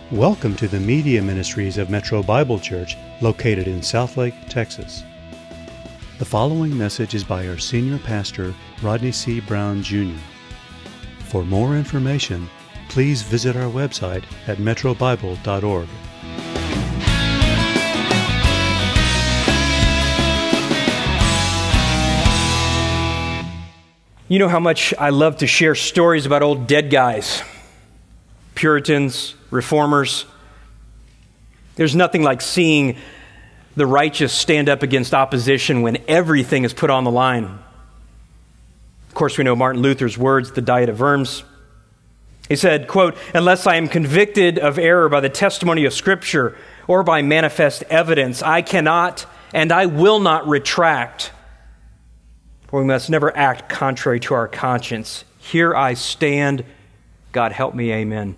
Welcome to the Media Ministries of Metro Bible Church, located in Southlake, Texas. The following message is by our senior pastor, Rodney C. Brown, Jr. For more information, please visit our website at metrobible.org. You know how much I love to share stories about old dead guys, Puritans, Reformers. There's nothing like seeing the righteous stand up against opposition when everything is put on the line. Of course, we know Martin Luther's words, the Diet of Worms. He said, quote, "Unless I am convicted of error by the testimony of Scripture or by manifest evidence, I cannot and I will not retract. For we must never act contrary to our conscience. Here I stand. God help me, amen."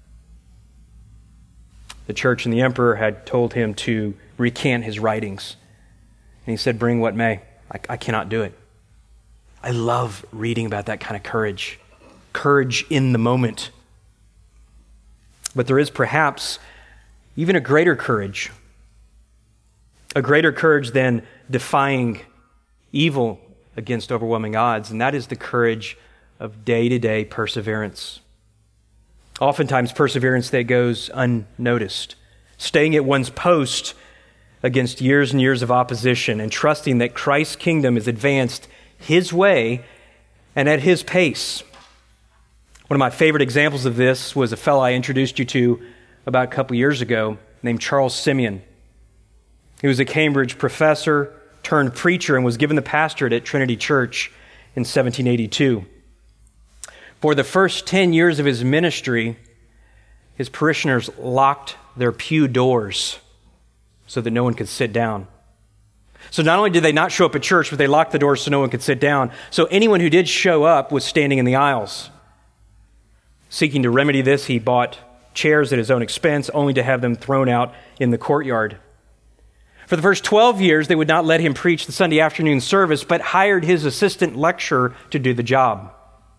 The church and the emperor had told him to recant his writings. And he said, "Bring what may. I cannot do it." I love reading about that kind of courage. Courage in the moment. But there is perhaps even a greater courage. A greater courage than defying evil against overwhelming odds, and that is the courage of day-to-day perseverance. Oftentimes perseverance that goes unnoticed, staying at one's post against years and years of opposition and trusting that Christ's kingdom is advanced His way and at His pace. One of my favorite examples of this was a fellow I introduced you to about a couple years ago named Charles Simeon. He was a Cambridge professor turned preacher and was given the pastorate at Trinity Church in 1782. For the first 10 years of his ministry, his parishioners locked their pew doors so that no one could sit down. So not only did they not show up at church, but they locked the doors so no one could sit down. So anyone who did show up was standing in the aisles. Seeking to remedy this, he bought chairs at his own expense, only to have them thrown out in the courtyard. For the first 12 years, they would not let him preach the Sunday afternoon service, but hired his assistant lecturer to do the job.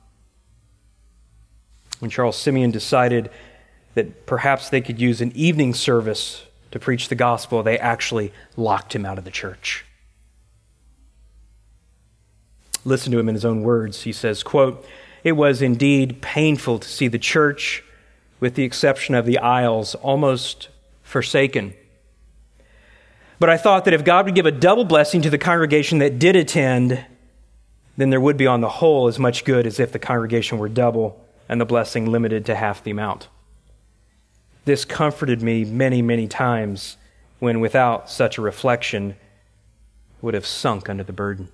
When Charles Simeon decided that perhaps they could use an evening service to preach the gospel, they actually locked him out of the church. Listen to him in his own words. He says, quote, "It was indeed painful to see the church, with the exception of the aisles, almost forsaken. But I thought that if God would give a double blessing to the congregation that did attend, then there would be on the whole as much good as if the congregation were double and the blessing limited to half the amount. This comforted me many, many times when without such a reflection would have sunk under the burden."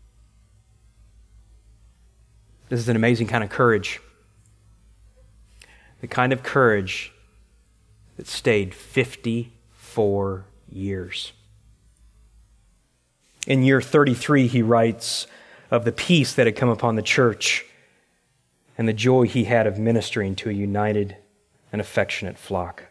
This is an amazing kind of courage. The kind of courage that stayed 54 years. In year 33, he writes of the peace that had come upon the church and the joy he had of ministering to a united and affectionate flock.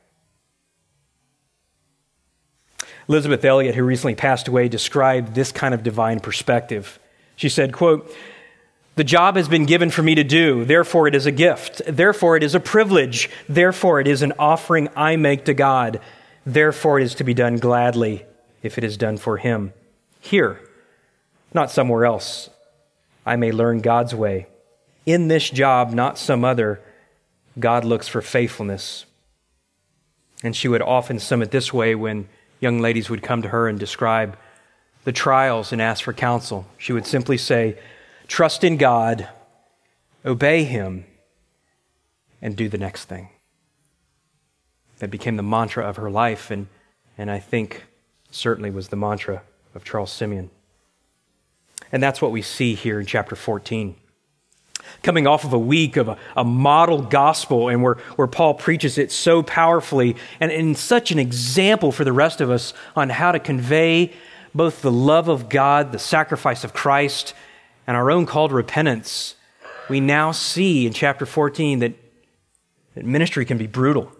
Elizabeth Elliot, who recently passed away, described this kind of divine perspective. She said, quote, "The job has been given for me to do, therefore it is a gift, therefore it is a privilege, therefore it is an offering I make to God, therefore it is to be done gladly if it is done for Him. Here, not somewhere else, I may learn God's way. In this job, not some other, God looks for faithfulness." And she would often sum it this way when young ladies would come to her and describe the trials and ask for counsel. She would simply say, "Trust in God, obey Him, and do the next thing." That became the mantra of her life, and I think certainly was the mantra of Charles Simeon. And that's what we see here in chapter 14. Coming off of a week of a model gospel, and where Paul preaches it so powerfully, and such an example for the rest of us on how to convey both the love of God, the sacrifice of Christ, and our own call to repentance, we now see in chapter 14 that ministry can be brutal.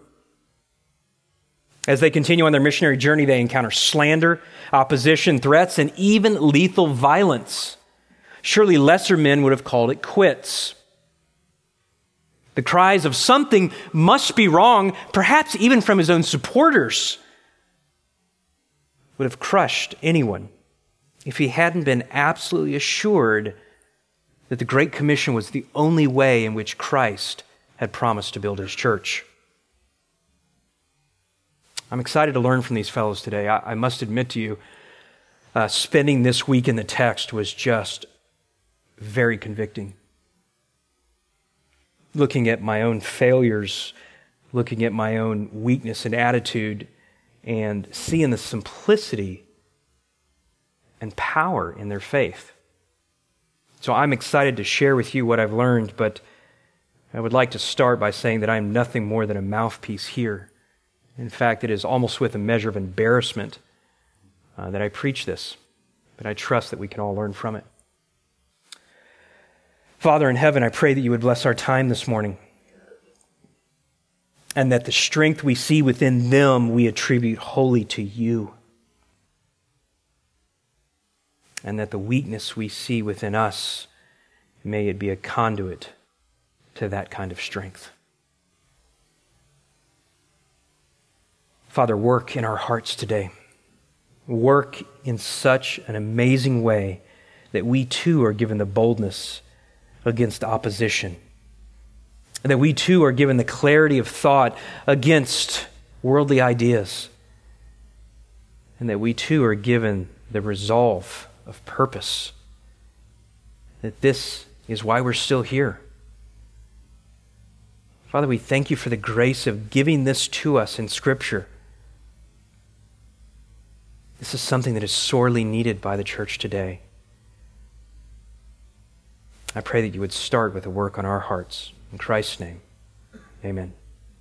As they continue on their missionary journey, they encounter slander, opposition, threats, and even lethal violence. Surely lesser men would have called it quits. The cries of something must be wrong, perhaps even from his own supporters, would have crushed anyone if he hadn't been absolutely assured that the Great Commission was the only way in which Christ had promised to build his church. I'm excited to learn from these fellows today. I must admit to you, spending this week in the text was just very convicting. Looking at my own failures, looking at my own weakness and attitude, and seeing the simplicity and power in their faith. So I'm excited to share with you what I've learned, but I would like to start by saying that I am nothing more than a mouthpiece here. In fact, it is almost with a measure of embarrassment that I preach this, but I trust that we can all learn from it. Father in heaven, I pray that you would bless our time this morning, and that the strength we see within them we attribute wholly to you, and that the weakness we see within us, may it be a conduit to that kind of strength. Father, work in our hearts today. Work in such an amazing way that we too are given the boldness against opposition, and that we too are given the clarity of thought against worldly ideas, and that we too are given the resolve of purpose, that this is why we're still here. Father, we thank you for the grace of giving this to us in Scripture. This is something that is sorely needed by the church today. I pray that you would start with a work on our hearts. In Christ's name, amen.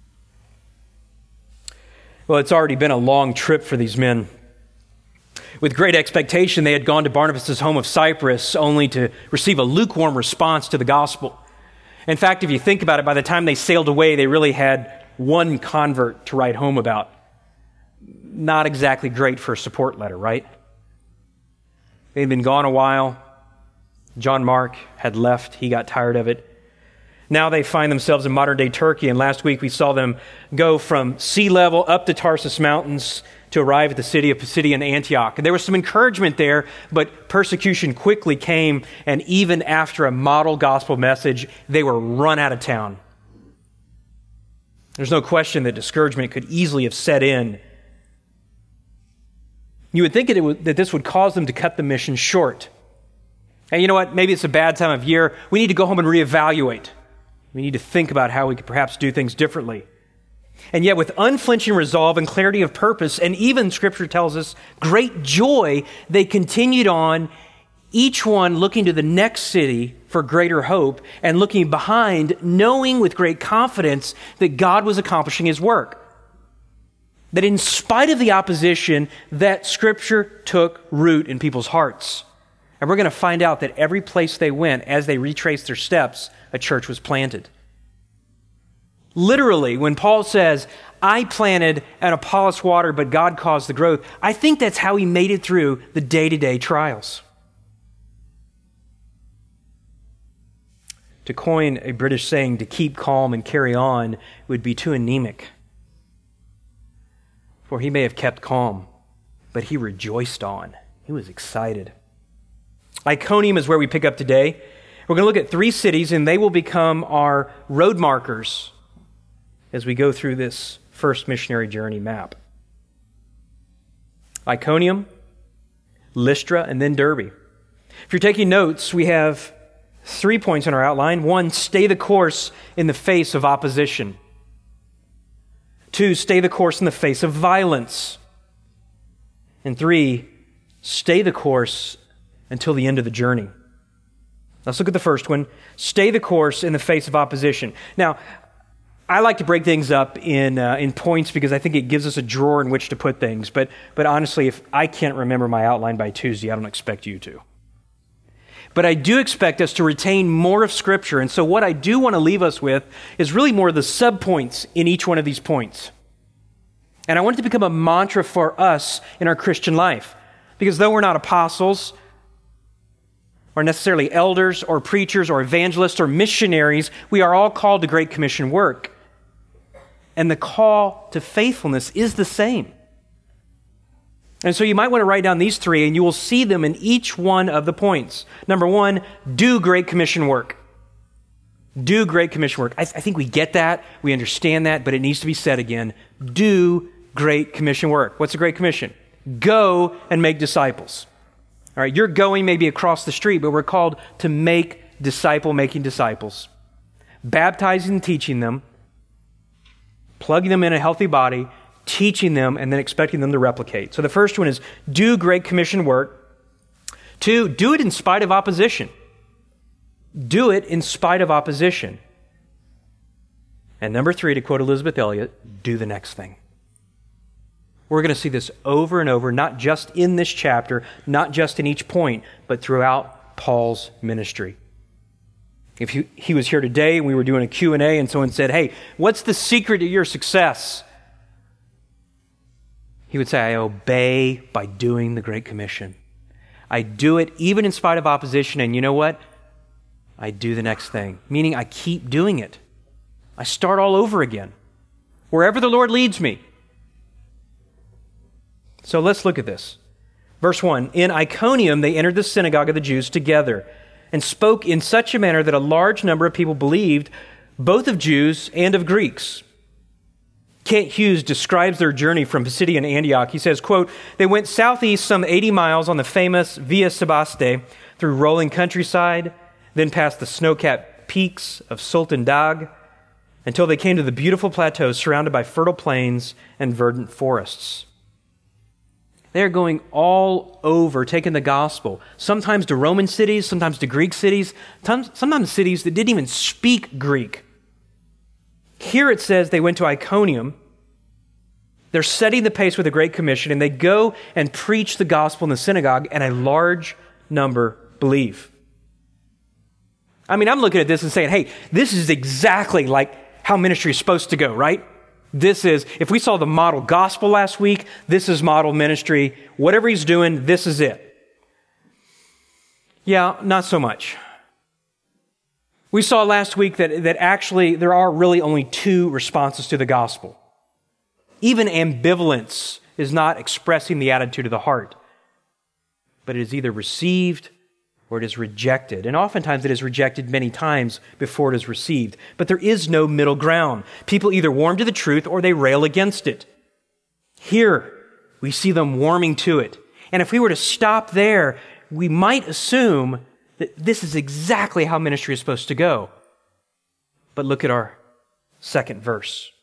Well, it's already been a long trip for these men. With great expectation, they had gone to Barnabas' home of Cyprus only to receive a lukewarm response to the gospel. In fact, if you think about it, by the time they sailed away, they really had one convert to write home about. Not exactly great for a support letter, right? They'd been gone a while. John Mark had left. He got tired of it. Now they find themselves in modern-day Turkey, and last week we saw them go from sea level up the Tarsus Mountains to arrive at the city of Pisidian Antioch. And there was some encouragement there, but persecution quickly came, and even after a model gospel message, they were run out of town. There's no question that discouragement could easily have set in. You would think that this would cause them to cut the mission short. And you know what? Maybe it's a bad time of year. We need to go home and reevaluate. We need to think about how we could perhaps do things differently. And yet with unflinching resolve and clarity of purpose, and even Scripture tells us great joy, they continued on, each one looking to the next city for greater hope, and looking behind, knowing with great confidence that God was accomplishing his work. That in spite of the opposition, that Scripture took root in people's hearts. And we're going to find out that every place they went, as they retraced their steps, a church was planted. Literally, when Paul says, I planted and Apollos watered, but God caused the growth, I think that's how he made it through the day-to-day trials. To coin a British saying, to keep calm and carry on would be too anemic. For he may have kept calm, but he rejoiced on. He was excited. Iconium is where we pick up today. We're going to look at 3 cities, and they will become our road markers as we go through this first missionary journey map. Iconium, Lystra, and then Derbe. If you're taking notes, we have 3 points in our outline. 1, stay the course in the face of opposition. 2, stay the course in the face of violence. And 3, stay the course until the end of the journey. Let's look at the first one. Stay the course in the face of opposition. Now, I like to break things up in points because I think it gives us a drawer in which to put things. But honestly, if I can't remember my outline by Tuesday, I don't expect you to. But I do expect us to retain more of Scripture. And so what I do want to leave us with is really more of the subpoints in each one of these points. And I want it to become a mantra for us in our Christian life. Because though we're not apostles, or necessarily elders or preachers or evangelists or missionaries. We are all called to Great Commission work. And the call to faithfulness is the same. And so you might want to write down these three, and you will see them in each one of the points. Number one, do Great Commission work. Do Great Commission work. I think we get that, we understand that, but it needs to be said again. Do Great Commission work. What's the Great Commission? Go and make disciples. All right, your going may be across the street, but we're called to make disciple-making disciples. Baptizing and teaching them, plugging them in a healthy body, teaching them, and then expecting them to replicate. So the first one is do Great Commission work. Two, do it in spite of opposition. Do it in spite of opposition. And number three, to quote Elizabeth Elliot, do the next thing. We're going to see this over and over, not just in this chapter, not just in each point, but throughout Paul's ministry. If he was here today and we were doing a Q&A and someone said, hey, what's the secret to your success? He would say, I obey by doing the Great Commission. I do it even in spite of opposition, and you know what? I do the next thing, meaning I keep doing it. I start all over again, wherever the Lord leads me. So let's look at this. Verse 1, in Iconium they entered the synagogue of the Jews together and spoke in such a manner that a large number of people believed, both of Jews and of Greeks. Kent Hughes describes their journey from Pisidian Antioch. He says, quote, they went southeast some 80 miles on the famous Via Sebaste through rolling countryside, then past the snow-capped peaks of Sultan Dag until they came to the beautiful plateaus surrounded by fertile plains and verdant forests. They are going all over, taking the gospel, sometimes to Roman cities, sometimes to Greek cities, sometimes cities that didn't even speak Greek. Here it says they went to Iconium. They're setting the pace with the Great Commission, and they go and preach the gospel in the synagogue, and a large number believe. I mean, I'm looking at this and saying, hey, this is exactly like how ministry is supposed to go, right? This is, if we saw the model gospel last week, this is model ministry. Whatever he's doing, this is it. Yeah, not so much. We saw last week that actually there are really only two responses to the gospel. Even ambivalence is not expressing the attitude of the heart, but it is either received or it is rejected. And oftentimes it is rejected many times before it is received. But there is no middle ground. People either warm to the truth or they rail against it. Here, we see them warming to it. And if we were to stop there, we might assume that this is exactly how ministry is supposed to go. But look at our second verse.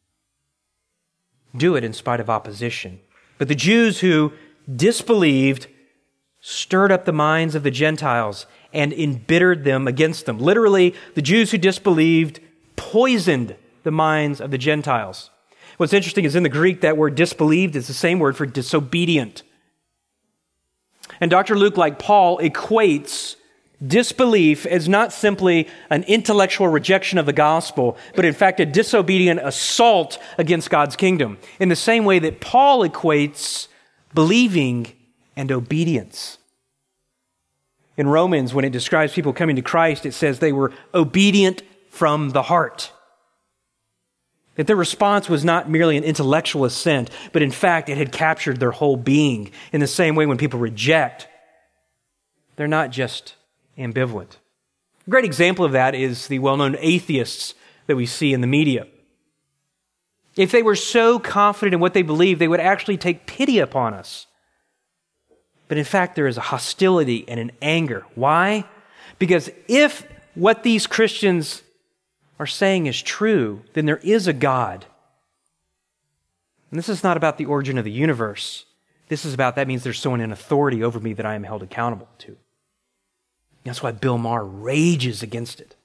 Do it in spite of opposition. But the Jews who disbelieved stirred up the minds of the Gentiles and embittered them against them. Literally, the Jews who disbelieved poisoned the minds of the Gentiles. What's interesting is in the Greek, that word disbelieved is the same word for disobedient. And Dr. Luke, like Paul, equates disbelief as not simply an intellectual rejection of the gospel, but in fact a disobedient assault against God's kingdom, in the same way that Paul equates believing and obedience. In Romans, when it describes people coming to Christ, it says they were obedient from the heart. That their response was not merely an intellectual assent, but in fact it had captured their whole being. In the same way, when people reject, they're not just ambivalent. A great example of that is the well-known atheists that we see in the media. If they were so confident in what they believe, they would actually take pity upon us. But in fact, there is a hostility and an anger. Why? Because if what these Christians are saying is true, then there is a God. And this is not about the origin of the universe. This is about, that means there's someone in authority over me that I am held accountable to. That's why Bill Maher rages against it.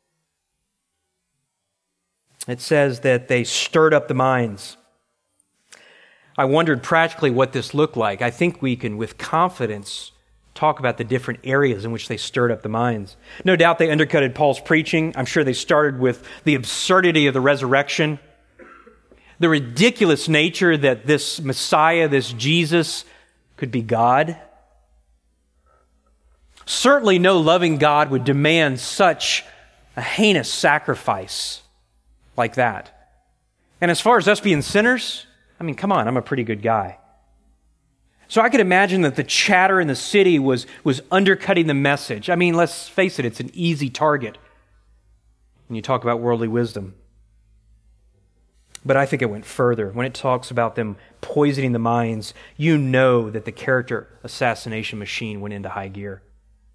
It says that they stirred up the minds. I wondered practically what this looked like. I think we can, with confidence, talk about the different areas in which they stirred up the minds. No doubt they undercutted Paul's preaching. I'm sure they started with the absurdity of the resurrection, the ridiculous nature that this Messiah, this Jesus, could be God. Certainly no loving God would demand such a heinous sacrifice like that. And as far as us being sinners, I mean, come on, I'm a pretty good guy. So I could imagine that the chatter in the city was undercutting the message. I mean, let's face it, it's an easy target when you talk about worldly wisdom. But I think it went further. When it talks about them poisoning the minds, you know that the character assassination machine went into high gear.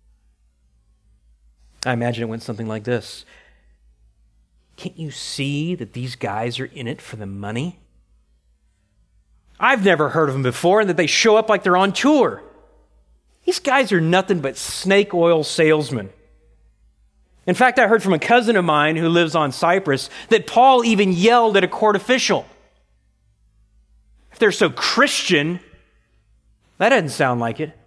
I imagine it went something like this. Can't you see that these guys are in it for the money? I've never heard of them before, and that they show up like they're on tour. These guys are nothing but snake oil salesmen. In fact, I heard from a cousin of mine who lives on Cyprus that Paul even yelled at a court official. If they're so Christian, that doesn't sound like it.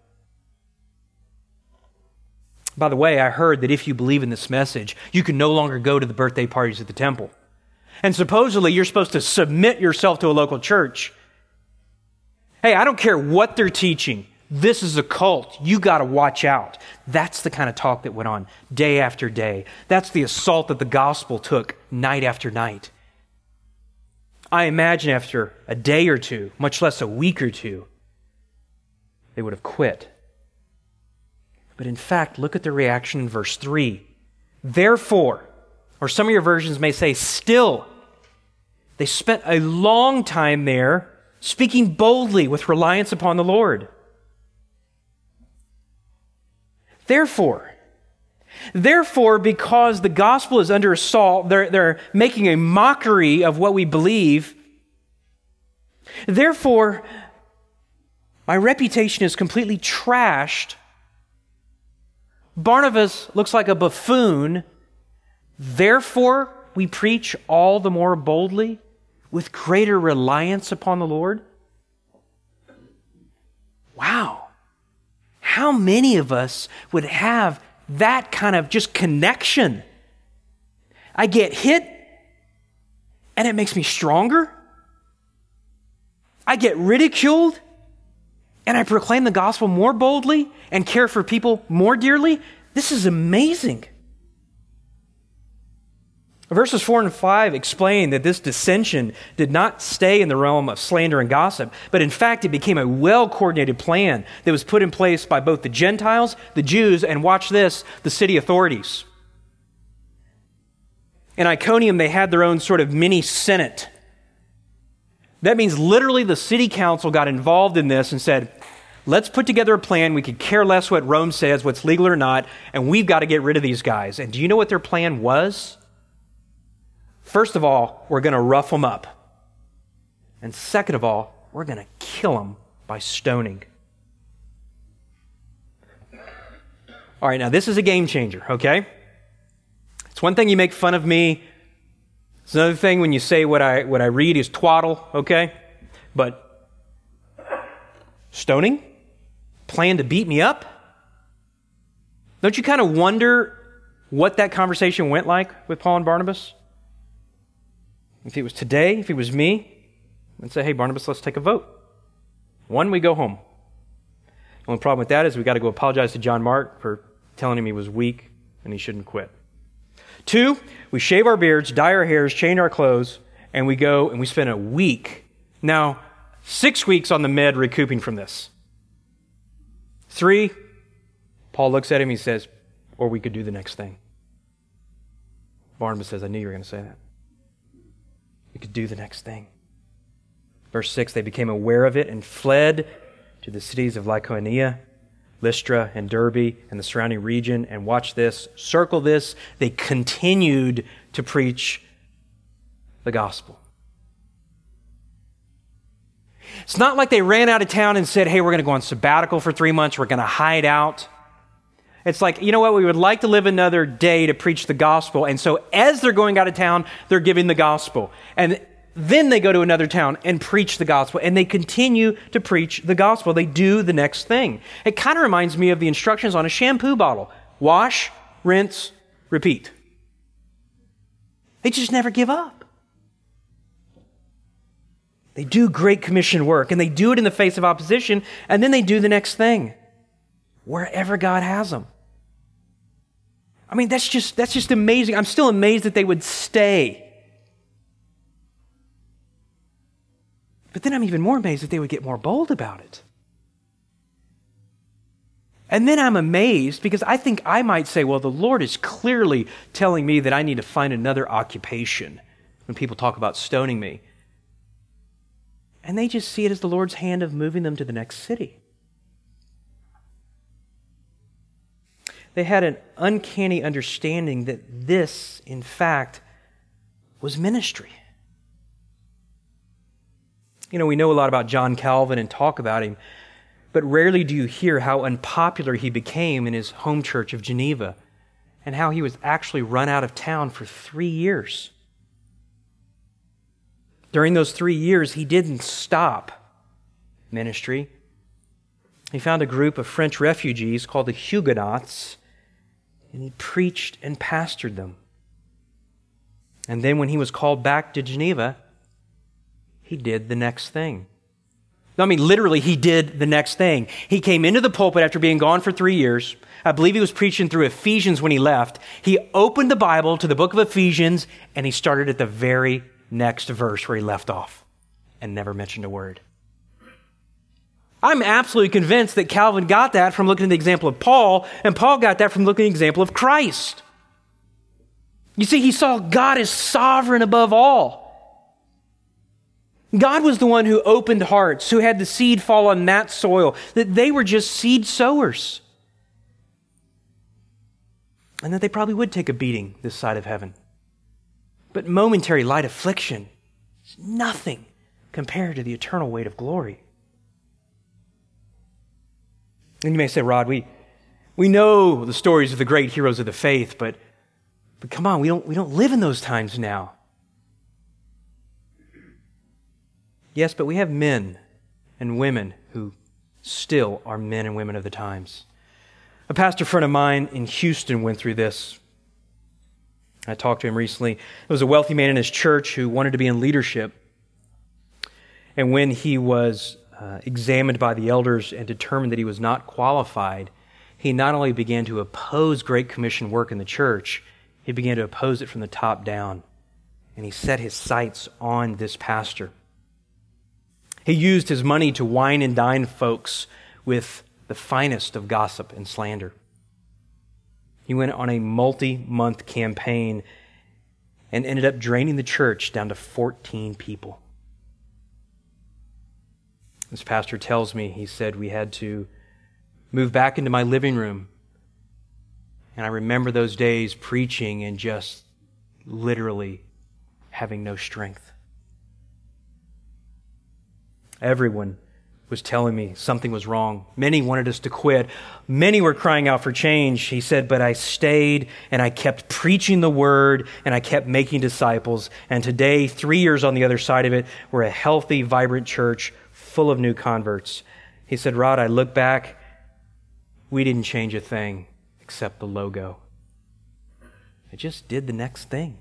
By the way, I heard that if you believe in this message, you can no longer go to the birthday parties at the temple. And supposedly you're supposed to submit yourself to a local church. Hey, I don't care what they're teaching. This is a cult. You got to watch out. That's the kind of talk that went on day after day. That's the assault that the gospel took night after night. I imagine after a day or two, much less a week or two, they would have quit. But in fact, look at the reaction in verse 3. Therefore, or some of your versions may say still, they spent a long time there speaking boldly with reliance upon the Lord. Therefore, because the gospel is under assault, they're making a mockery of what we believe. Therefore, my reputation is completely trashed. Barnabas looks like a buffoon. Therefore, we preach all the more boldly with greater reliance upon the Lord. Wow. How many of us would have that kind of just connection? I get hit and it makes me stronger. I get ridiculed and I proclaim the gospel more boldly and care for people more dearly. This is amazing. Verses 4 and 5 explain that this dissension did not stay in the realm of slander and gossip, but in fact it became a well-coordinated plan that was put in place by both the Gentiles, the Jews, and watch this, the city authorities. In Iconium, they had their own sort of mini Senate. That means literally the city council got involved in this and said, let's put together a plan. We could care less what Rome says, what's legal or not, and we've got to get rid of these guys. And do you know what their plan was? First of all, we're going to rough them up. And second of all, we're going to kill them by stoning. All right, now this is a game changer, okay? It's one thing you make fun of me. It's another thing when you say what I read is twaddle, okay? But stoning? Plan to beat me up? Don't you kind of wonder what that conversation went like with Paul and Barnabas? If it was today, if it was me, I'd say, hey, Barnabas, let's take a vote. 1, we go home. The only problem with that is we got to go apologize to John Mark for telling him he was weak and he shouldn't quit. 2, we shave our beards, dye our hairs, change our clothes, and we go and we spend a week. Now, 6 weeks on the med recouping from this. 3, Paul looks at him, he says, or we could do the next thing. Barnabas says, I knew you were going to say that. We could do the next thing. Verse 6, they became aware of it and fled to the cities of Lycaonia, Lystra, and Derbe, and the surrounding region. And watch this, circle this, they continued to preach the gospel. It's not like they ran out of town and said, hey, we're going to go on sabbatical for 3 months, we're going to hide out. It's like, you know what, we would like to live another day to preach the gospel. And so as they're going out of town, they're giving the gospel. And then they go to another town and preach the gospel. And they continue to preach the gospel. They do the next thing. It kind of reminds me of the instructions on a shampoo bottle. Wash, rinse, repeat. They just never give up. They do Great Commission work. And they do it in the face of opposition. And then they do the next thing. wherever God has them. I mean, that's just amazing. I'm still amazed that they would stay. But then I'm even more amazed that they would get more bold about it. And then I'm amazed because I think I might say, well, the Lord is clearly telling me that I need to find another occupation when people talk about stoning me. And they just see it as the Lord's hand of moving them to the next city. They had an uncanny understanding that this, in fact, was ministry. You know, we know a lot about John Calvin and talk about him, but rarely do you hear how unpopular he became in his home church of Geneva and how he was actually run out of town for 3 years. During those 3 years, he didn't stop ministry. He found a group of French refugees called the Huguenots, and he preached and pastored them. And then when he was called back to Geneva, he did the next thing. I mean, literally, he did the next thing. He came into the pulpit after being gone for 3 years. I believe he was preaching through Ephesians when he left. He opened the Bible to the book of Ephesians, and he started at the very next verse where he left off and never mentioned a word. I'm absolutely convinced that Calvin got that from looking at the example of Paul, and Paul got that from looking at the example of Christ. You see, he saw God as sovereign above all. God was the one who opened hearts, who had the seed fall on that soil, that they were just seed sowers. And that they probably would take a beating this side of heaven. But momentary light affliction is nothing compared to the eternal weight of glory. And you may say, Rod, we know the stories of the great heroes of the faith, but come on, we don't live in those times now. Yes, but we have men and women who still are men and women of the times. A pastor friend of mine in Houston went through this. I talked to him recently. There was a wealthy man in his church who wanted to be in leadership. And when he was examined by the elders and determined that he was not qualified, he not only began to oppose Great Commission work in the church, he began to oppose it from the top down. And he set his sights on this pastor. He used his money to wine and dine folks with the finest of gossip and slander. He went on a multi-month campaign and ended up draining the church down to 14 people. This pastor tells me, he said, we had to move back into my living room. And I remember those days preaching and just literally having no strength. Everyone was telling me something was wrong. Many wanted us to quit. Many were crying out for change. He said, but I stayed and I kept preaching the word and I kept making disciples. And today, 3 years on the other side of it, we're a healthy, vibrant church full of new converts. He said, Rod, I look back, we didn't change a thing except the logo. I just did the next thing.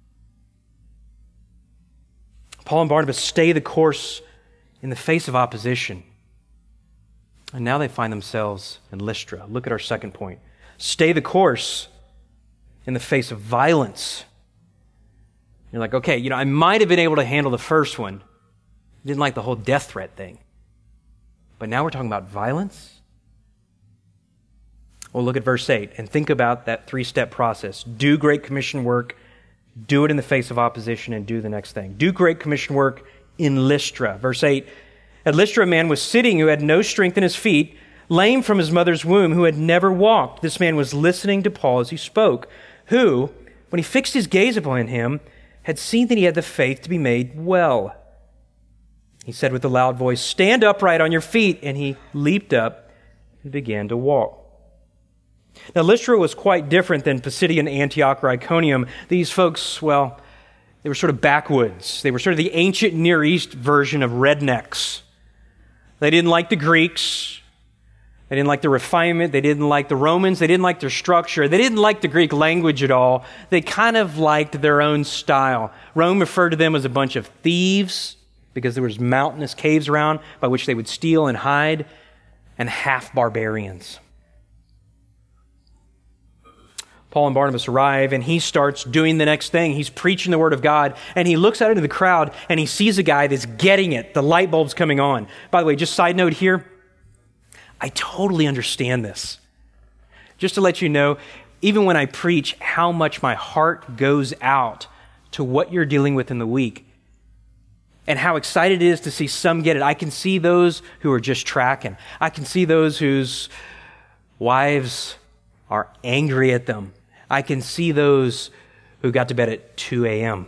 Paul and Barnabas stay the course in the face of opposition. And now they find themselves in Lystra. Look at our second point. Stay the course in the face of violence. You're like, okay, I might have been able to handle the first one. Didn't like the whole death threat thing. But now we're talking about violence? Well, look at verse 8 and think about that 3-step process. Do Great Commission work, do it in the face of opposition, and do the next thing. Do Great Commission work in Lystra. Verse 8, at Lystra a man was sitting who had no strength in his feet, lame from his mother's womb, who had never walked. This man was listening to Paul as he spoke, who, when he fixed his gaze upon him, had seen that he had the faith to be made well. He said with a loud voice, stand upright on your feet. And he leaped up and began to walk. Now, Lystra was quite different than Pisidian Antioch or Iconium. These folks, well, they were sort of backwoods. They were sort of the ancient Near East version of rednecks. They didn't like the Greeks. They didn't like the refinement. They didn't like the Romans. They didn't like their structure. They didn't like the Greek language at all. They kind of liked their own style. Rome referred to them as a bunch of thieves because there was mountainous caves around by which they would steal and hide, and half barbarians. Paul and Barnabas arrive, and he starts doing the next thing. He's preaching the word of God, and he looks out into the crowd, and he sees a guy that's getting it. The light bulb's coming on. By the way, just side note here, I totally understand this. Just to let you know, even when I preach, how much my heart goes out to what you're dealing with in the week, and how excited it is to see some get it. I can see those who are just tracking. I can see those whose wives are angry at them. I can see those who got to bed at 2 a.m.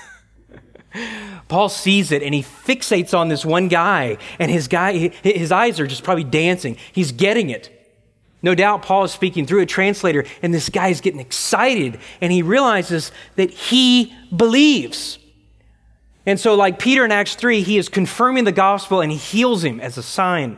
Paul sees it and he fixates on this one guy, and his eyes are just probably dancing. He's getting it. No doubt Paul is speaking through a translator, and this guy is getting excited, and he realizes that he believes. And so like Peter in Acts 3, he is confirming the gospel and he heals him as a sign.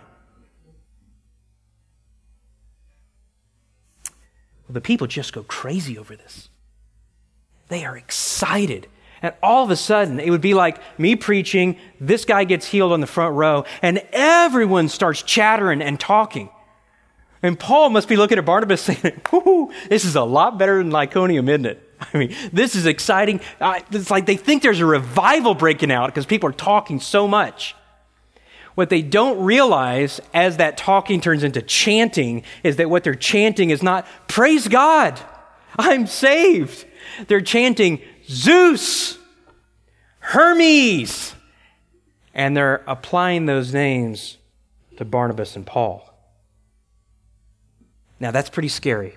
Well, the people just go crazy over this. They are excited. And all of a sudden, it would be like me preaching, this guy gets healed on the front row, and everyone starts chattering and talking. And Paul must be looking at Barnabas saying, "Whoo, this is a lot better than Lyconium, isn't it? I mean, this is exciting." It's like they think there's a revival breaking out because people are talking so much. What they don't realize as that talking turns into chanting is that what they're chanting is not, "Praise God, I'm saved." They're chanting, "Zeus, Hermes." And they're applying those names to Barnabas and Paul. Now that's pretty scary.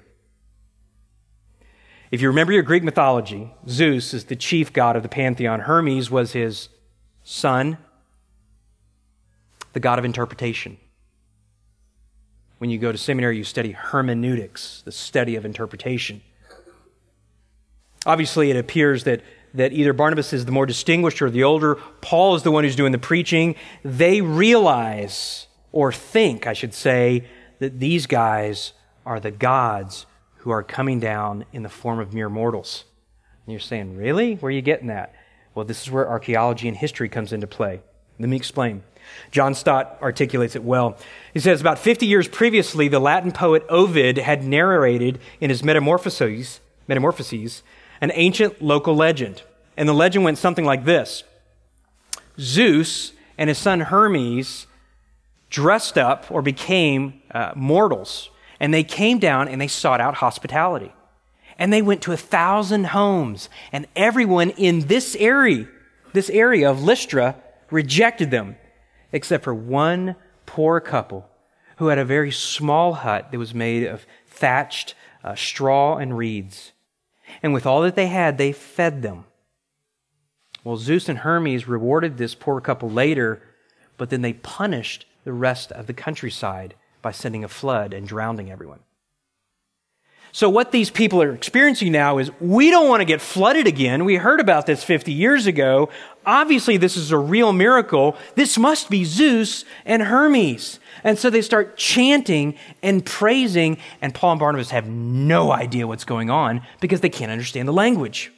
If you remember your Greek mythology, Zeus is the chief god of the pantheon. Hermes was his son, the god of interpretation. When you go to seminary, you study hermeneutics, the study of interpretation. Obviously, it appears that either Barnabas is the more distinguished or the older. Paul is the one who's doing the preaching. They realize, or think, I should say, that these guys are the gods who are coming down in the form of mere mortals. And you're saying, really? Where are you getting that? Well, this is where archaeology and history comes into play. Let me explain. John Stott articulates it well. He says, about 50 years previously, the Latin poet Ovid had narrated in his Metamorphoses, an ancient local legend. And the legend went something like this. Zeus and his son Hermes dressed up or became mortals. And they came down and they sought out hospitality. And they went to 1,000 homes. And everyone in this area of Lystra rejected them, except for one poor couple who had a very small hut that was made of thatched straw and reeds. And with all that they had, they fed them. Well, Zeus and Hermes rewarded this poor couple later, but then they punished the rest of the countryside by sending a flood and drowning everyone. So what these people are experiencing now is, we don't want to get flooded again. We heard about this 50 years ago. Obviously, this is a real miracle. This must be Zeus and Hermes. And so they start chanting and praising, and Paul and Barnabas have no idea what's going on because they can't understand the language.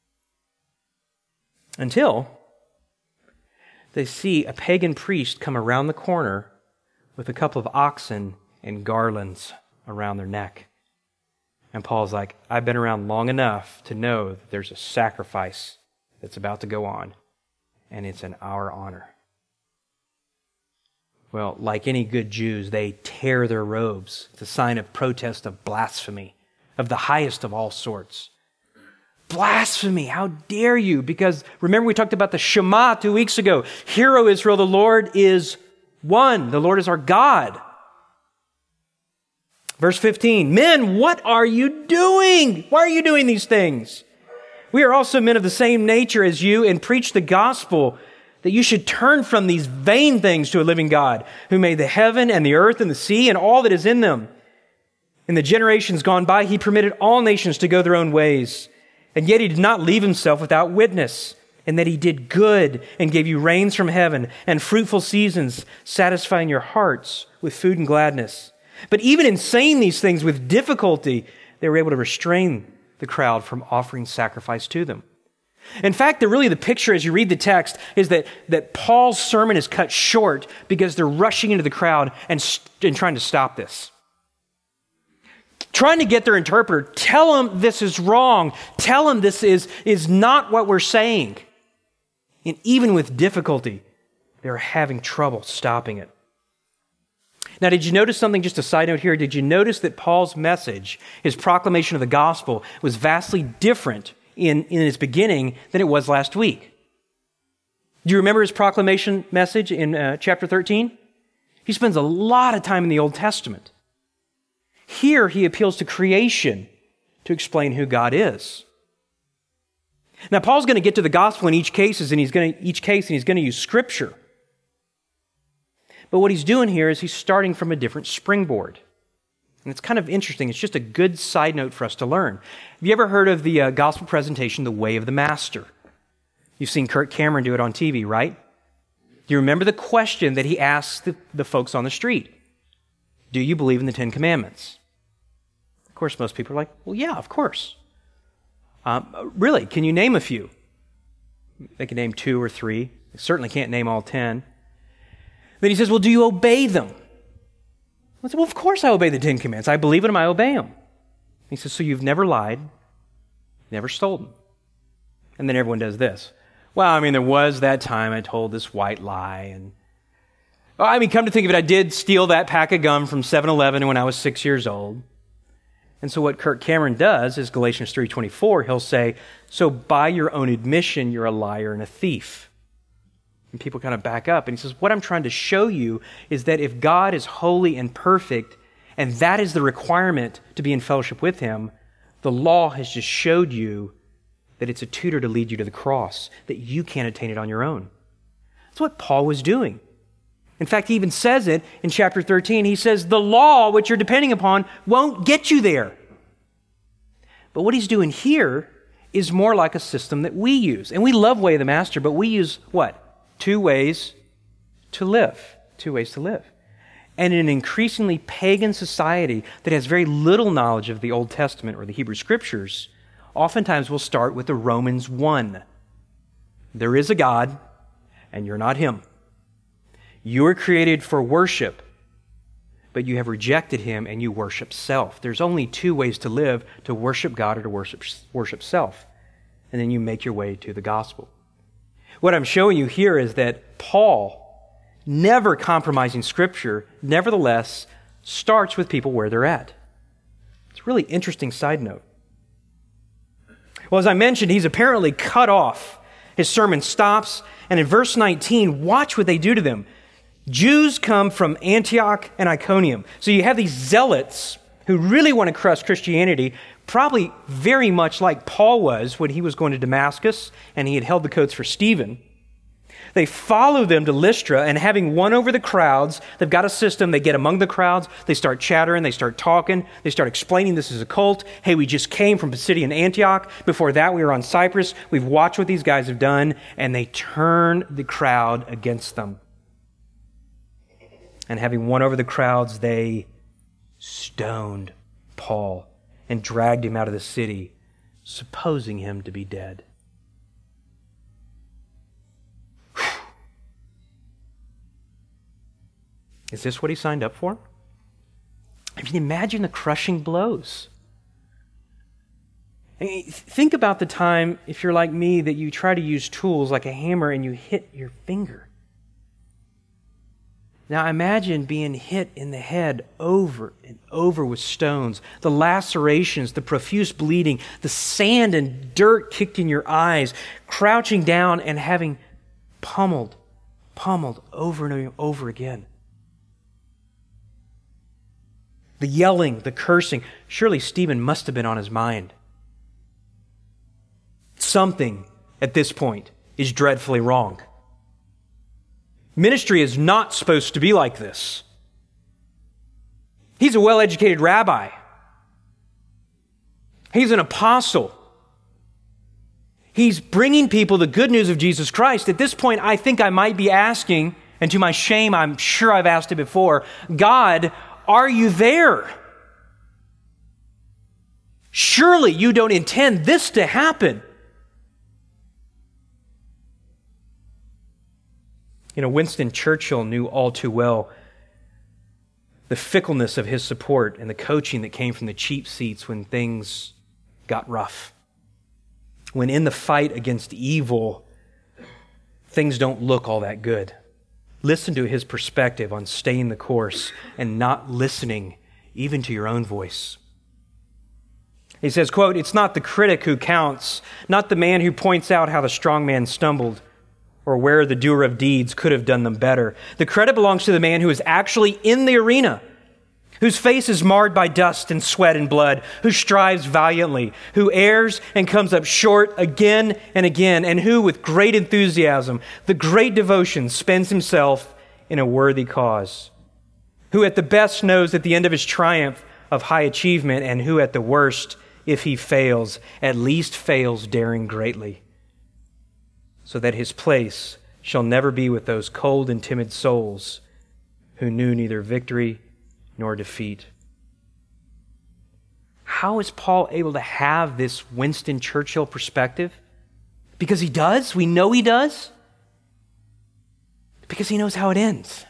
Until they see a pagan priest come around the corner with a couple of oxen and garlands around their neck. And Paul's like, I've been around long enough to know that there's a sacrifice that's about to go on, and it's in our honor. Well, like any good Jews, they tear their robes. It's a sign of protest, of blasphemy, of the highest of all sorts. Blasphemy, how dare you? Because remember we talked about the Shema 2 weeks ago. Hear, O Israel, the Lord is one. The Lord is our God. Verse 15, men, what are you doing? Why are you doing these things? We are also men of the same nature as you, and preach the gospel that you should turn from these vain things to a living God, who made the heaven and the earth and the sea and all that is in them. In the generations gone by, he permitted all nations to go their own ways, and yet he did not leave himself without witness, and that he did good and gave you rains from heaven and fruitful seasons, satisfying your hearts with food and gladness. But even in saying these things with difficulty, they were able to restrain the crowd from offering sacrifice to them. In fact, the picture as you read the text is that Paul's sermon is cut short because they're rushing into the crowd and trying to stop this. trying to get their interpreter, tell them this is wrong. Tell them this is not what we're saying. And even with difficulty, they're having trouble stopping it. Now, did you notice something, just a side note here? Did you notice that Paul's message, his proclamation of the gospel, was vastly different in its beginning than it was last week? Do you remember his proclamation message in chapter 13? He spends a lot of time in the Old Testament. Here, he appeals to creation to explain who God is. Now, Paul's going to get to the gospel in each case, and he's going to use Scripture. But what he's doing here is he's starting from a different springboard. And it's kind of interesting. It's just a good side note for us to learn. Have you ever heard of the gospel presentation, The Way of the Master? You've seen Kirk Cameron do it on TV, right? Do you remember the question that he asked the folks on the street? Do you believe in the Ten Commandments? Of course, most people are like, well, yeah, of course. Really, can you name a few? They can name 2 or 3. They certainly can't name all 10. Then he says, well, do you obey them? I said, well, of course I obey the 10 Commandments. I believe in them, I obey them. He says, so you've never lied, never stolen. And then everyone does this. Well, I mean, there was that time I told this white lie. And come to think of it, I did steal that pack of gum from 7-Eleven when I was 6 years old. And so what Kirk Cameron does is Galatians 3:24, he'll say, so by your own admission, you're a liar and a thief. And people kind of back up. And he says, what I'm trying to show you is that if God is holy and perfect, and that is the requirement to be in fellowship with him, the law has just showed you that it's a tutor to lead you to the cross, that you can't attain it on your own. That's what Paul was doing. In fact, he even says it in chapter 13. He says, the law, which you're depending upon, won't get you there. But what he's doing here is more like a system that we use. And we love Way of the Master, but we use what? 2 ways to live. 2 ways to live. And in an increasingly pagan society that has very little knowledge of the Old Testament or the Hebrew Scriptures, oftentimes we'll start with the Romans 1. There is a God, and you're not him. You were created for worship, but you have rejected him and you worship self. There's only 2 ways to live, to worship God or to worship self. And then you make your way to the gospel. What I'm showing you here is that Paul, never compromising Scripture, nevertheless starts with people where they're at. It's a really interesting side note. Well, as I mentioned, he's apparently cut off. His sermon stops, and in verse 19, watch what they do to them. Jews come from Antioch and Iconium. So you have these zealots who really want to crush Christianity, probably very much like Paul was when he was going to Damascus and he had held the coats for Stephen. They follow them to Lystra, and having won over the crowds, they've got a system. They get among the crowds, they start chattering, they start talking, they start explaining this is a cult. Hey, we just came from Pisidian Antioch. Before that, we were on Cyprus. We've watched what these guys have done, and they turn the crowd against them. And having won over the crowds, they stoned Paul and dragged him out of the city, supposing him to be dead. Whew. Is this what he signed up for? I mean, imagine the crushing blows. I mean, think about the time, if you're like me, that you try to use tools like a hammer and you hit your finger. Now imagine being hit in the head over and over with stones, the lacerations, the profuse bleeding, the sand and dirt kicked in your eyes, crouching down and having pummeled over and over again. The yelling, the cursing. Surely Stephen must have been on his mind. Something at this point is dreadfully wrong. Ministry is not supposed to be like this. He's a well-educated rabbi. He's an apostle. He's bringing people the good news of Jesus Christ. At this point, I think I might be asking, and to my shame, I'm sure I've asked it before, God, are you there? Surely you don't intend this to happen. You know, Winston Churchill knew all too well the fickleness of his support and the coaching that came from the cheap seats when things got rough. When in the fight against evil, things don't look all that good. Listen to his perspective on staying the course and not listening even to your own voice. He says, quote, "It's not the critic who counts, not the man who points out how the strong man stumbled or where the doer of deeds could have done them better. The credit belongs to the man who is actually in the arena, whose face is marred by dust and sweat and blood, who strives valiantly, who errs and comes up short again and again, and who, with great enthusiasm, the great devotion, spends himself in a worthy cause, who at the best knows at the end of his triumph of high achievement, and who at the worst, if he fails, at least fails daring greatly, so that his place shall never be with those cold and timid souls who knew neither victory nor defeat." How is Paul able to have this Winston Churchill perspective? Because he does. We know he does. Because he knows how it ends.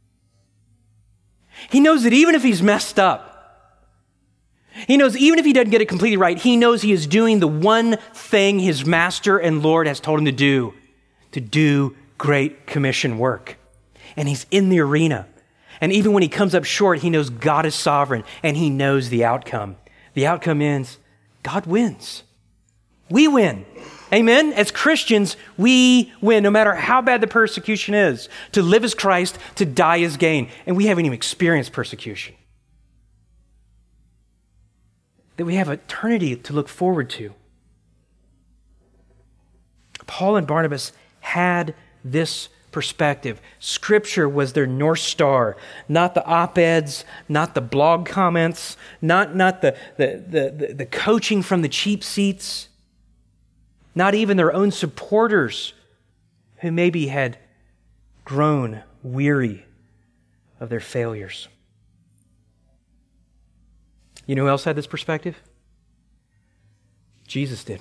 He knows that even if he's messed up, he knows even if he doesn't get it completely right, he knows he is doing the one thing his master and Lord has told him to do Great Commission work. And he's in the arena. And even when he comes up short, he knows God is sovereign and he knows the outcome. The outcome is God wins. We win. Amen? As Christians, we win, no matter how bad the persecution is. To live as Christ, to die as gain. And we haven't even experienced persecution. That we have eternity to look forward to. Paul and Barnabas had this perspective. Scripture was their North Star, not the op-eds, not the blog comments, not the coaching from the cheap seats, not even their own supporters who maybe had grown weary of their failures. You know who else had this perspective? Jesus did.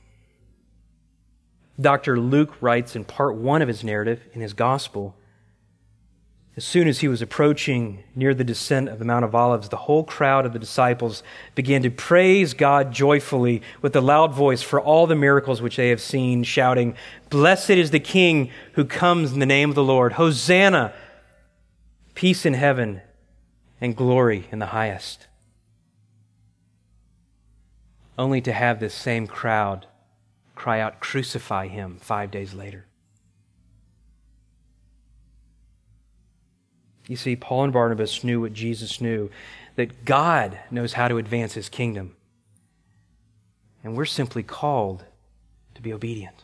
Dr. Luke writes in part 1 of his narrative in his gospel, as soon as he was approaching near the descent of the Mount of Olives, the whole crowd of the disciples began to praise God joyfully with a loud voice for all the miracles which they have seen, shouting, "Blessed is the King who comes in the name of the Lord. Hosanna, peace in heaven and glory in the highest." Only to have this same crowd cry out, "Crucify him," 5 days later. You see, Paul and Barnabas knew what Jesus knew, that God knows how to advance his kingdom. And we're simply called to be obedient.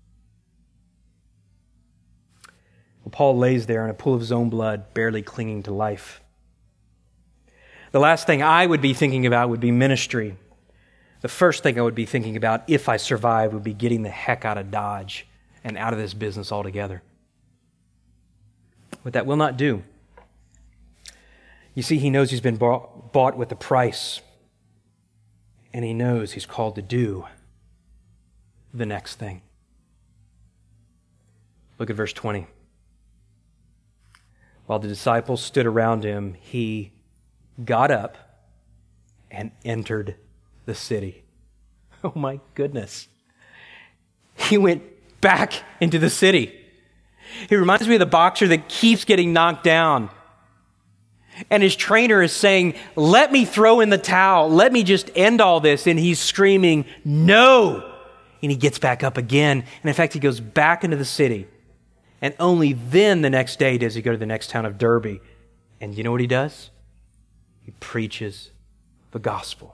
Well, Paul lays there in a pool of his own blood, barely clinging to life. The last thing I would be thinking about would be ministry. The first thing I would be thinking about, if I survive, would be getting the heck out of Dodge and out of this business altogether. But that will not do. You see, he knows he's been bought with a price. And he knows he's called to do the next thing. Look at verse 20. While the disciples stood around him, he got up and entered the city. Oh my goodness. He went back into the city. He reminds me of the boxer that keeps getting knocked down. And his trainer is saying, "Let me throw in the towel. Let me just end all this." And he's screaming, "No!" And he gets back up again. And in fact, he goes back into the city. And only then the next day does he go to the next town of Derbe. And you know what he does? He preaches the gospel.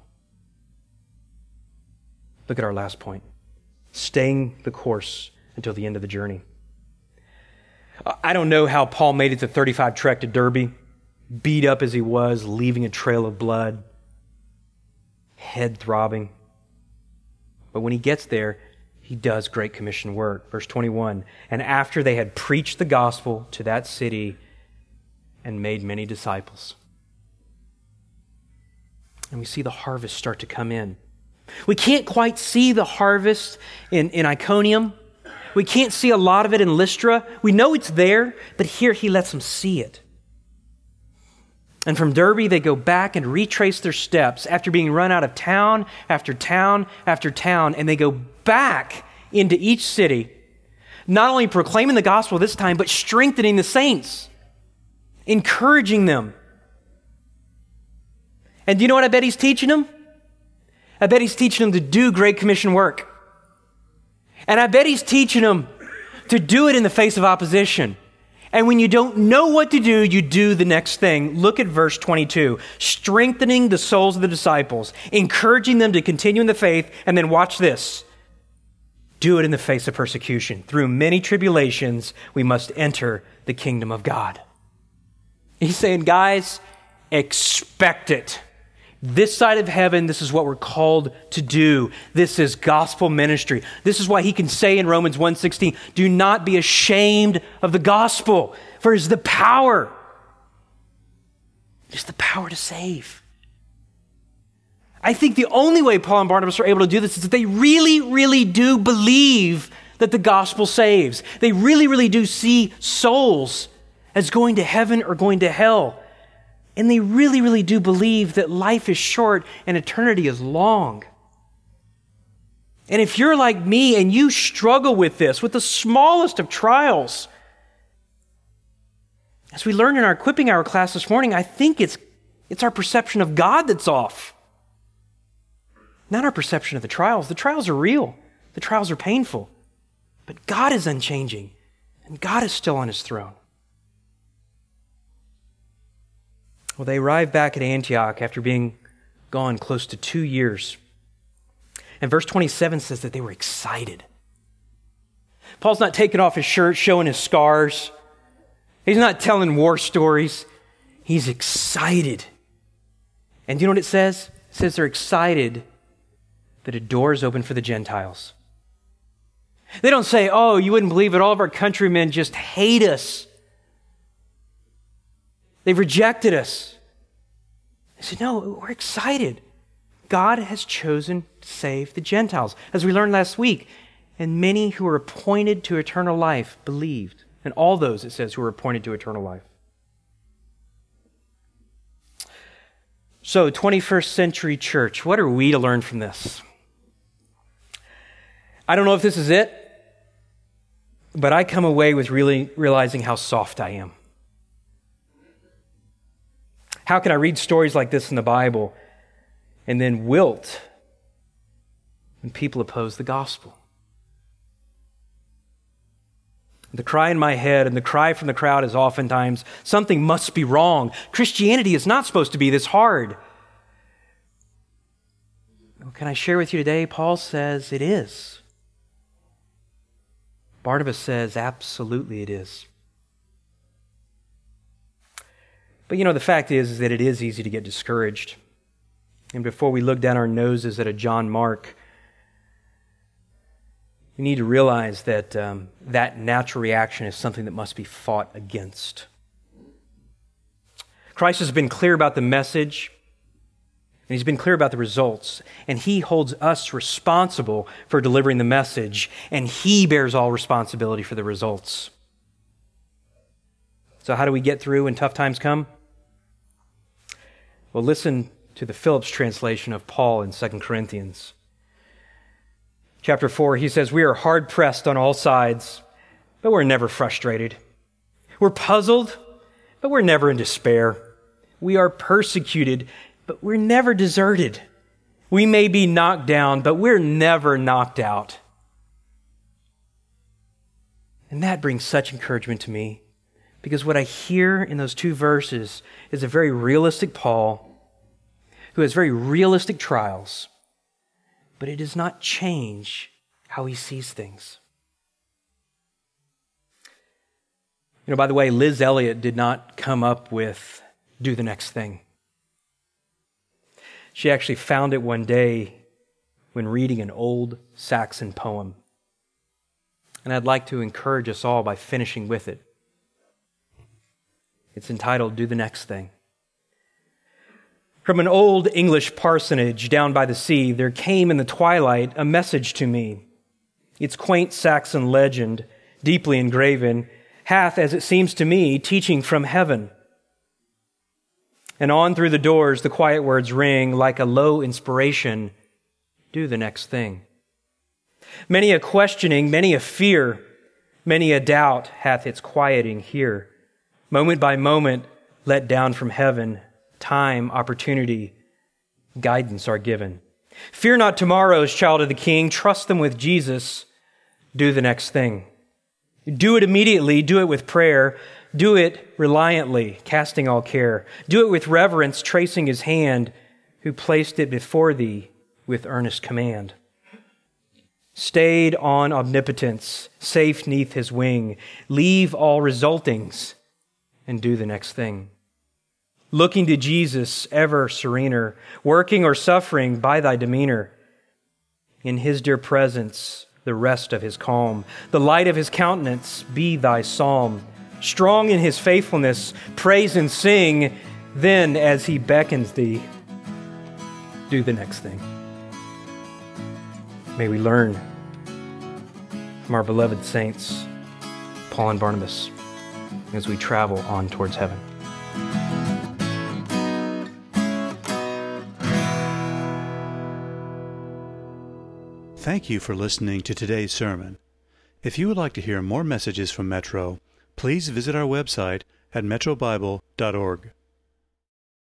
Look at our last point. Staying the course until the end of the journey. I don't know how Paul made it to 35 trek to Derbe, beat up as he was, leaving a trail of blood, head throbbing. But when he gets there, he does Great Commission work. Verse 21, and after they had preached the gospel to that city and made many disciples. And we see the harvest start to come in. We can't quite see the harvest in Iconium. We can't see a lot of it in Lystra. We know it's there, but here he lets them see it. And from Derbe, they go back and retrace their steps after being run out of town after town after town, and they go back into each city, not only proclaiming the gospel this time, but strengthening the saints, encouraging them. And do you know what I bet he's teaching them? I bet he's teaching them to do Great Commission work. And I bet he's teaching them to do it in the face of opposition. And when you don't know what to do, you do the next thing. Look at verse 22. Strengthening the souls of the disciples, encouraging them to continue in the faith, and then watch this. Do it in the face of persecution. Through many tribulations, we must enter the kingdom of God. He's saying, guys, expect it. This side of heaven, this is what we're called to do. This is gospel ministry. This is why he can say in Romans 1:16, do not be ashamed of the gospel, for it is the power. It is the power to save. I think the only way Paul and Barnabas are able to do this is that they really, really do believe that the gospel saves. They really, really do see souls as going to heaven or going to hell. And they really, really do believe that life is short and eternity is long. And if you're like me and you struggle with this, with the smallest of trials, as we learned in our Equipping Hour class this morning, I think it's our perception of God that's off. Not our perception of the trials. The trials are real. The trials are painful. But God is unchanging, and God is still on his throne. Well, they arrived back at Antioch after being gone close to 2 years. And verse 27 says that they were excited. Paul's not taking off his shirt, showing his scars. He's not telling war stories. He's excited. And do you know what it says? It says they're excited that a door is open for the Gentiles. They don't say, oh, you wouldn't believe it, all of our countrymen just hate us. They've rejected us. They said, no, we're excited. God has chosen to save the Gentiles. As we learned last week, and many who were appointed to eternal life believed. And all those, it says, who were appointed to eternal life. So, 21st century church, what are we to learn from this? I don't know if this is it, but I come away with really realizing how soft I am. How can I read stories like this in the Bible and then wilt when people oppose the gospel? The cry in my head and the cry from the crowd is oftentimes, something must be wrong. Christianity is not supposed to be this hard. Well, can I share with you today? Paul says it is. Barnabas says absolutely it is. But the fact is that it is easy to get discouraged. And before we look down our noses at a John Mark, we need to realize that that natural reaction is something that must be fought against. Christ has been clear about the message, and he's been clear about the results, and he holds us responsible for delivering the message, and he bears all responsibility for the results. So how do we get through when tough times come? Well, listen to the Phillips translation of Paul in 2 Corinthians. Chapter 4, he says, we are hard-pressed on all sides, but we're never frustrated. We're puzzled, but we're never in despair. We are persecuted, but we're never deserted. We may be knocked down, but we're never knocked out. And that brings such encouragement to me, because what I hear in those two verses is a very realistic Paul who has very realistic trials, but it does not change how he sees things. By the way, Liz Elliott did not come up with do the next thing. She actually found it one day when reading an old Saxon poem. And I'd like to encourage us all by finishing with it. It's entitled, Do the Next Thing. From an old English parsonage down by the sea, there came in the twilight a message to me. Its quaint Saxon legend, deeply engraven, hath, as it seems to me, teaching from heaven. And on through the doors, the quiet words ring like a low inspiration, do the next thing. Many a questioning, many a fear, many a doubt hath its quieting here. Moment by moment, let down from heaven, time, opportunity, guidance are given. Fear not tomorrows, child of the King. Trust them with Jesus. Do the next thing. Do it immediately. Do it with prayer. Do it reliantly, casting all care. Do it with reverence, tracing his hand, who placed it before thee with earnest command. Stayed on omnipotence, safe neath his wing, leave all resultings and do the next thing. Looking to Jesus, ever serener, working or suffering by thy demeanor. In his dear presence, the rest of his calm, the light of his countenance be thy psalm. Strong in his faithfulness, praise and sing. Then, as he beckons thee, do the next thing. May we learn from our beloved saints, Paul and Barnabas, as we travel on towards heaven. Thank you for listening to today's sermon. If you would like to hear more messages from Metro, please visit our website at metrobible.org.